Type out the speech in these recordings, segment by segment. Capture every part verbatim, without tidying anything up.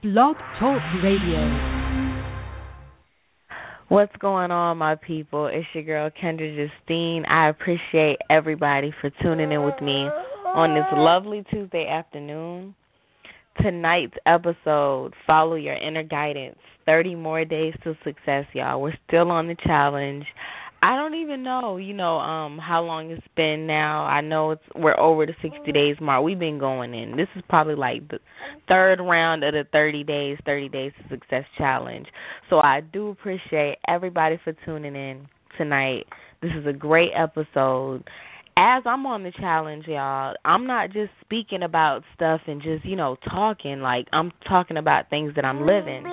Blog Talk Radio. What's going on, my people? It's your girl, Kendra Justine. I appreciate everybody for tuning in with me on this lovely Tuesday afternoon. Tonight's episode, Follow Your Inner Guidance, thirty more days to success, y'all. We're still on the challenge. I don't even know, you know, um, how long it's been now. I know it's we're over the sixty days mark. We've been going in. This is probably like the third round of the thirty days, thirty days to success challenge. So I do appreciate everybody for tuning in tonight. This is a great episode. As I'm on the challenge, y'all, I'm not just speaking about stuff and just, you know, talking. Like, I'm talking about things that I'm living.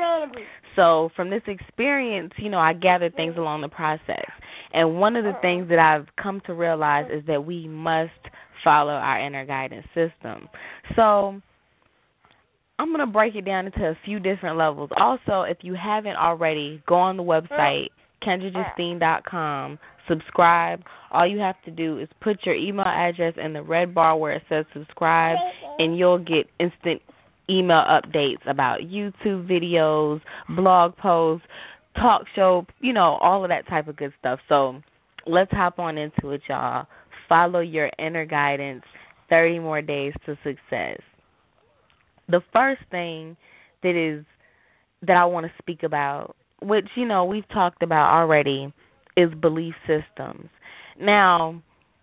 So from this experience, you know, I gathered things along the process. And one of the things that I've come to realize is that we must follow our inner guidance system. So I'm going to break it down into a few different levels. Also, if you haven't already, go on the website, kendra justine dot com, subscribe. All you have to do is put your email address in the red bar where it says subscribe, and you'll get instant email updates about YouTube videos, blog posts, talk show, you know, all of that type of good stuff. So let's hop on into it, y'all. Follow your inner guidance, thirty more days to success. The first thing that is that I want to speak about, which, you know, we've talked about already, is belief systems. Now,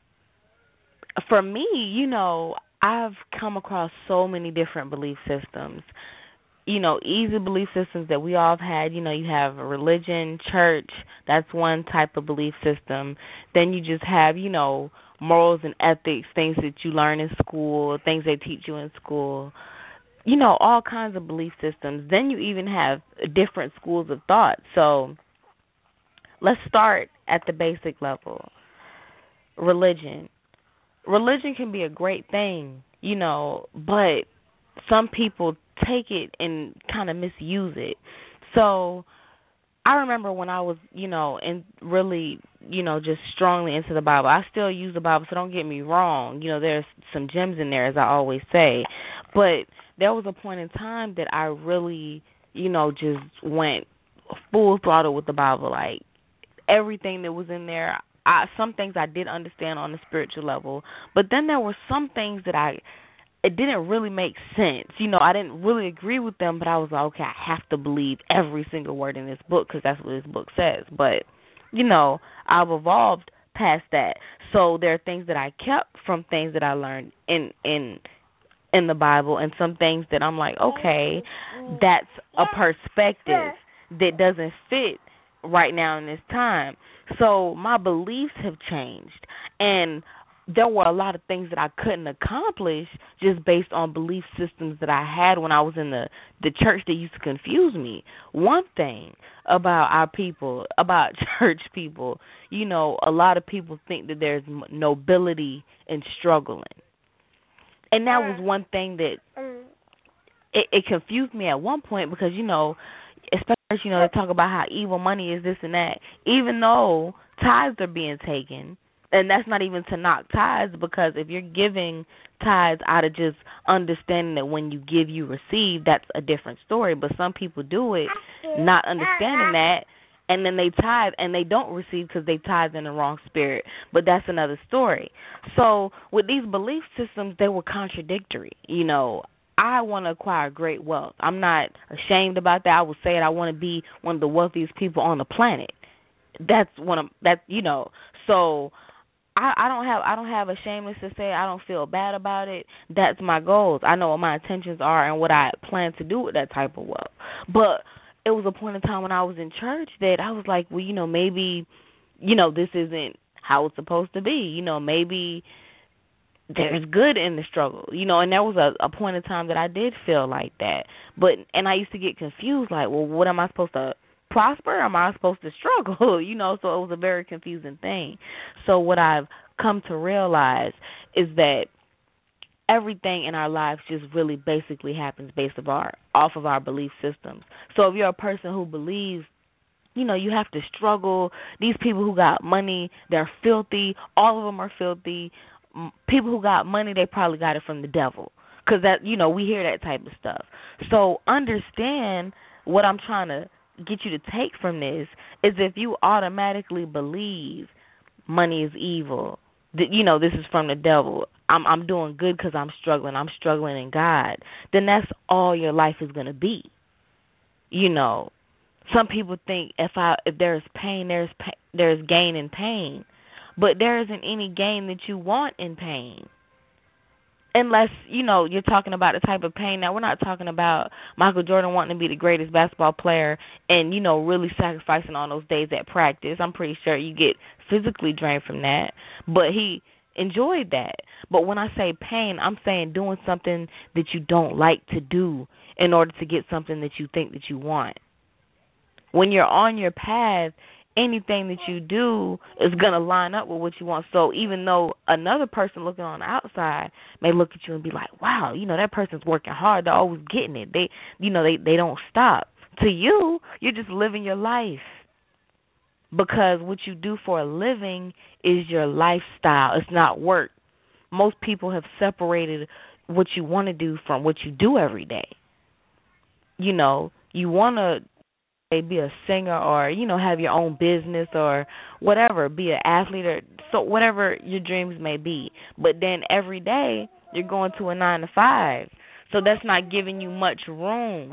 for me, you know, I've come across so many different belief systems. You know, easy belief systems that we all have had. You know, you have religion, church, that's one type of belief system. Then you just have, you know, morals and ethics, things that you learn in school, things they teach you in school. You know, all kinds of belief systems. Then you even have different schools of thought. So let's start at the basic level. Religion. Religion can be a great thing, you know, but some people take it and kind of misuse it. So I remember when I was, you know, and really, you know, just strongly into the Bible. I still use the Bible, so don't get me wrong. You know, there's some gems in there, as I always say. But there was a point in time that I really, you know, just went full throttle with the Bible. Like, everything that was in there, I, some things I did understand on the spiritual level, but then there were some things that I, it didn't really make sense. You know, I didn't really agree with them, but I was like, okay, I have to believe every single word in this book because that's what this book says. But, you know, I've evolved past that. So there are things that I kept from things that I learned in in in the Bible, and some things that I'm like, okay, that's a perspective that doesn't fit right now in this time. So my beliefs have changed, and there were a lot of things that I couldn't accomplish just based on belief systems that I had when I was in the, the church that used to confuse me. One thing about our people, about church people, you know, a lot of people think that there's nobility in struggling. And that was one thing that it, it confused me at one point because, you know, especially, you know, they talk about how evil money is this and that, even though tithes are being taken. And that's not even to knock tithes, because if you're giving tithes out of just understanding that when you give, you receive, that's a different story. But some people do it not understanding that, and then they tithe and they don't receive because they tithe in the wrong spirit. But that's another story. So with these belief systems, they were contradictory. You know, I want to acquire great wealth. I'm not ashamed about that. I will say it. I want to be one of the wealthiest people on the planet. That's one of that. You know, so I, I don't have I don't have a shameless to say I don't feel bad about it. That's my goals. I know what my intentions are and what I plan to do with that type of wealth. But it was a point in time when I was in church that I was like, well, you know, maybe, you know, this isn't how it's supposed to be. You know, maybe there's good in the struggle, you know, and there was a, a point in time that I did feel like that. But, and I used to get confused, like, well, what am I supposed to prosper? Or am I supposed to struggle? You know, so it was a very confusing thing. So what I've come to realize is that everything in our lives just really basically happens based of our, off of our belief systems. So if you're a person who believes, you know, you have to struggle, these people who got money, they're filthy, all of them are filthy. People who got money, they probably got it from the devil, Because that, you know, we hear that type of stuff. So understand what I'm trying to get you to take from this is if you automatically believe money is evil, that, you know, this is from the devil, I'm I'm doing good because I'm struggling, I'm struggling in God, then that's all your life is going to be. You know, some people think if I if there's pain, there's pa- there's gain in pain, but there isn't any gain that you want in pain. Unless, you know, you're talking about the type of pain. Now, we're not talking about Michael Jordan wanting to be the greatest basketball player and, you know, really sacrificing on those days at practice. I'm pretty sure you get physically drained from that. But he enjoyed that. But when I say pain, I'm saying doing something that you don't like to do in order to get something that you think that you want. When you're on your path, anything that you do is going to line up with what you want. So even though another person looking on the outside may look at you and be like, wow, you know, that person's working hard. They're always getting it. They, you know, they, they don't stop. To you, you're just living your life because what you do for a living is your lifestyle. It's not work. Most people have separated what you want to do from what you do every day. You know, you want to be a singer or, you know, have your own business or whatever, be an athlete or so whatever your dreams may be. But then every day you're going to a nine to five. So that's not giving you much room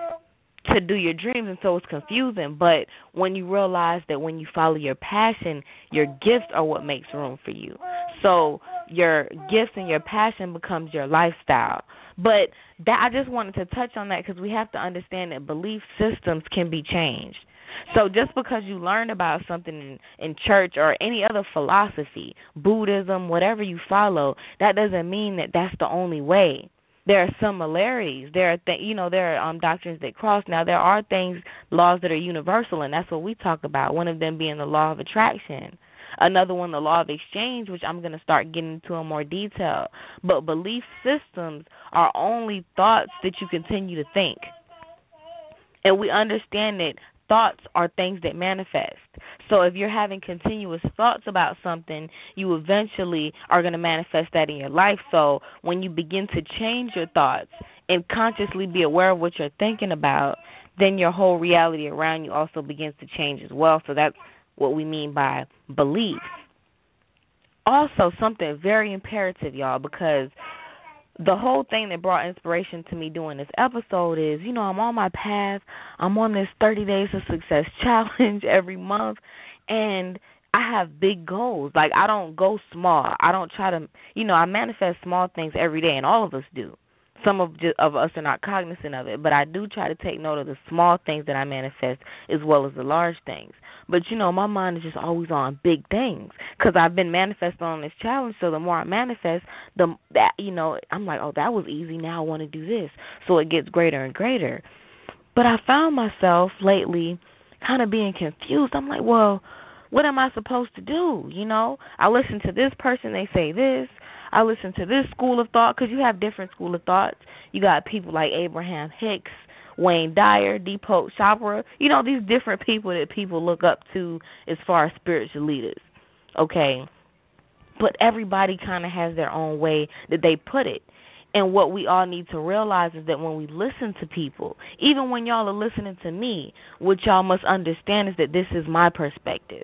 to do your dreams, and so it's confusing. But when you realize that when you follow your passion, your gifts are what makes room for you. So your gifts and your passion becomes your lifestyle. But that I just wanted to touch on that because we have to understand that belief systems can be changed. So just because you learn about something in, in church or any other philosophy, Buddhism, whatever you follow, that doesn't mean that that's the only way. There are similarities. There are, th- you know, there are um, doctrines that cross. Now, there are things, laws that are universal, and that's what we talk about, one of them being the law of attraction. Another one, the law of exchange, which I'm going to start getting into in more detail. But belief systems are only thoughts that you continue to think. And we understand that thoughts are things that manifest. So if you're having continuous thoughts about something, you eventually are going to manifest that in your life. So when you begin to change your thoughts and consciously be aware of what you're thinking about, then your whole reality around you also begins to change as well. So that's what we mean by belief. Also, something very imperative, y'all, because the whole thing that brought inspiration to me doing this episode is, you know, I'm on my path. I'm on this thirty Days of Success challenge every month, and I have big goals. Like, I don't go small. I don't try to, you know, I manifest small things every day, and all of us do. Some of, just, of us are not cognizant of it, but I do try to take note of the small things that I manifest as well as the large things. But, you know, my mind is just always on big things because I've been manifesting on this challenge. So the more I manifest, the that you know, I'm like, oh, that was easy. Now I want to do this. So it gets greater and greater. But I found myself lately kind of being confused. I'm like, well, what am I supposed to do? You know, I listen to this person. They say this. I listen to this school of thought because you have different school of thoughts. You got people like Abraham Hicks, Wayne Dyer, Deepak Chopra, you know, these different people that people look up to as far as spiritual leaders, okay? But everybody kind of has their own way that they put it. And what we all need to realize is that when we listen to people, even when y'all are listening to me, what y'all must understand is that this is my perspective.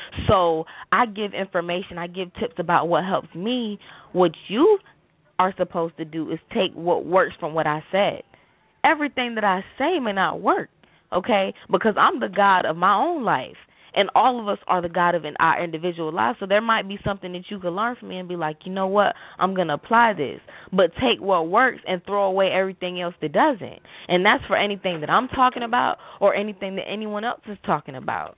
So I give information, I give tips about what helps me. What you are supposed to do is take what works from what I said. Everything that I say may not work, okay, because I'm the God of my own life, and all of us are the God of in our individual lives, so there might be something that you can learn from me and be like, you know what, I'm going to apply this, but take what works and throw away everything else that doesn't, and that's for anything that I'm talking about or anything that anyone else is talking about.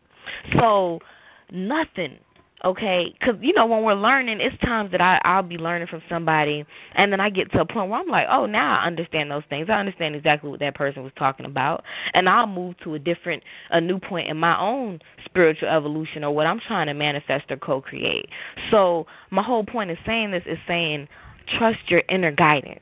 So nothing. Okay, because, you know, when we're learning, it's times that I, I'll be learning from somebody, and then I get to a point where I'm like, oh, now I understand those things. I understand exactly what that person was talking about, and I'll move to a different, a new point in my own spiritual evolution or what I'm trying to manifest or co-create. So my whole point of saying this is saying trust your inner guidance.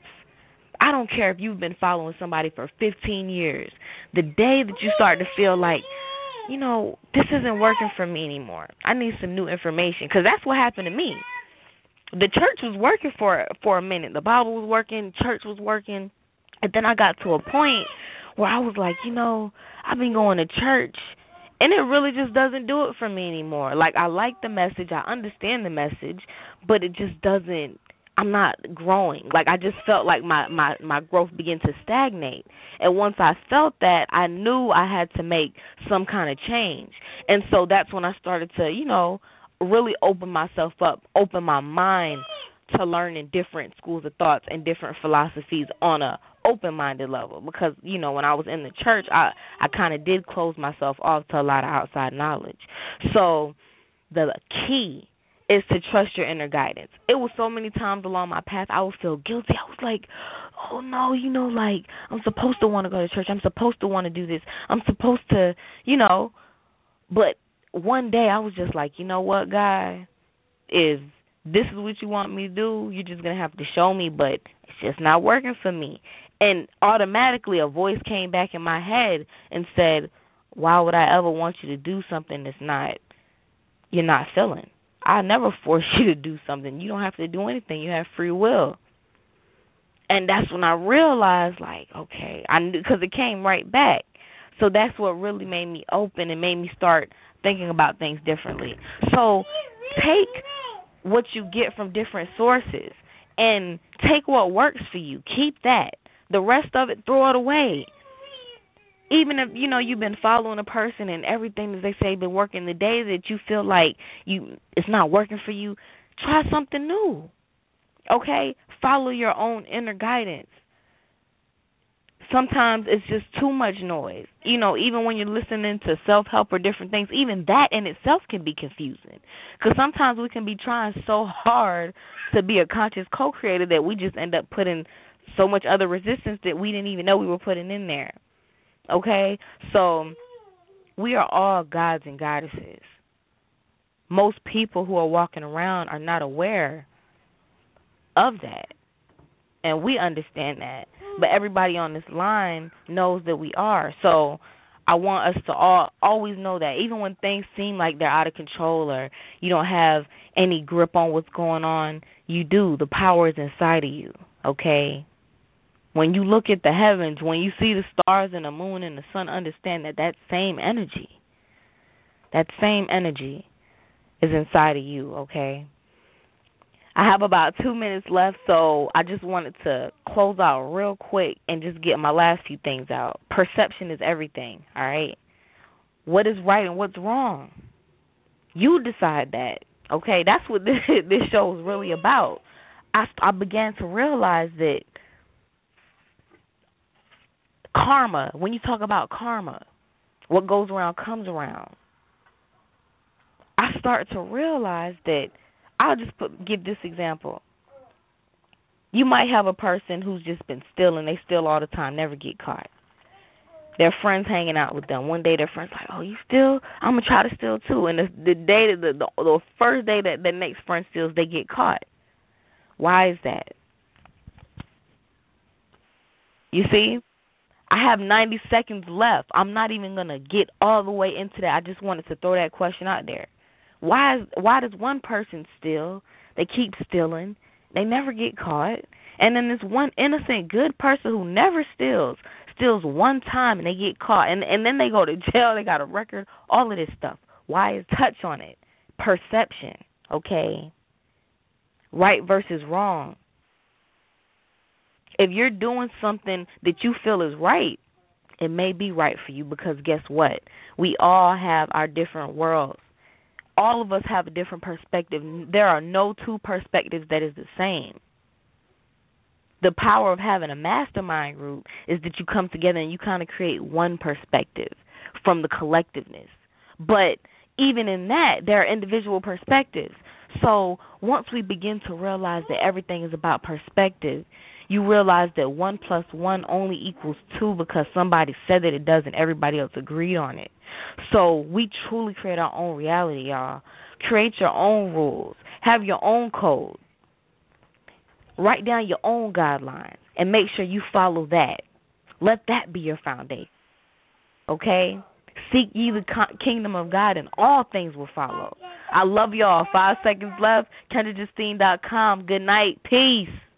I don't care if you've been following somebody for fifteen years. The day that you start to feel like, you know, this isn't working for me anymore, I need some new information, because that's what happened to me. the church was working for for a minute. The Bible was working, church was working, and then I got to a point where I was like, you know, I've been going to church, and it really just doesn't do it for me anymore. Like, I like the message, I understand the message, but it just doesn't. I'm not growing. Like, I just felt like my my my growth began to stagnate. And once I felt that, I knew I had to make some kind of change. And so that's when I started to, you know, really open myself up, open my mind to learning different schools of thoughts and different philosophies on a open-minded level. Because, you know, when I was in the church, I, I kind of did close myself off to a lot of outside knowledge. So the key is to trust your inner guidance. It was so many times along my path I would feel guilty. I was like, oh, no, you know, like, I'm supposed to want to go to church. I'm supposed to want to do this. I'm supposed to, you know. But one day I was just like, you know what, God, if this is what you want me to do, you're just going to have to show me, but it's just not working for me. And automatically a voice came back in my head and said, why would I ever want you to do something that's not, you're not feeling? I never force you to do something. You don't have to do anything. You have free will. And that's when I realized, like, okay, I knew, because it came right back. So that's what really made me open and made me start thinking about things differently. So take what you get from different sources and take what works for you. Keep that. The rest of it, throw it away. Even if, you know, you've been following a person and everything that they say been working, the day that you feel like you it's not working for you, try something new. Okay? Follow your own inner guidance. Sometimes it's just too much noise. You know, even when you're listening to self-help or different things, even that in itself can be confusing. Because sometimes we can be trying so hard to be a conscious co-creator that we just end up putting so much other resistance that we didn't even know we were putting in there. Okay? So we are all gods and goddesses. Most people who are walking around are not aware of that. And we understand that. But everybody on this line knows that we are. So I want us to all always know that even when things seem like they're out of control or you don't have any grip on what's going on, you do. The power is inside of you, okay? When you look at the heavens, when you see the stars and the moon and the sun, understand that that same energy, that same energy is inside of you, okay? I have about two minutes left, so I just wanted to close out real quick and just get my last few things out. Perception is everything, all right? What is right and what's wrong? You decide that, okay? That's what this, this show is really about. I, I began to realize that karma, when you talk about karma, what goes around comes around. I start to realize that I'll just put, give this example. You might have a person who's just been stealing. They steal all the time, never get caught. Their friends hanging out with them. One day their friends like, oh, you steal? I'm going to try to steal too. And the, the day, that the, the, the first day that the next friend steals, they get caught. Why is that? You see? I have ninety seconds left. I'm not even going to get all the way into that. I just wanted to throw that question out there. Why is, why does one person steal? They keep stealing. They never get caught. And then this one innocent, good person who never steals, steals one time and they get caught. And, and then they go to jail. They got a record, all of this stuff. Why is touch on it? Perception, okay? Right versus wrong. If you're doing something that you feel is right, it may be right for you because guess what? We all have our different worlds. All of us have a different perspective. There are no two perspectives that is the same. The power of having a mastermind group is that you come together and you kind of create one perspective from the collectiveness. But even in that, there are individual perspectives. So once we begin to realize that everything is about perspective, you realize that one plus one only equals two because somebody said that it does and everybody else agreed on it. So we truly create our own reality, y'all. Create your own rules. Have your own code. Write down your own guidelines and make sure you follow that. Let that be your foundation. Okay? Seek ye the kingdom of God and all things will follow. I love y'all. Five seconds left. Kendra Justine dot com. Good night. Peace.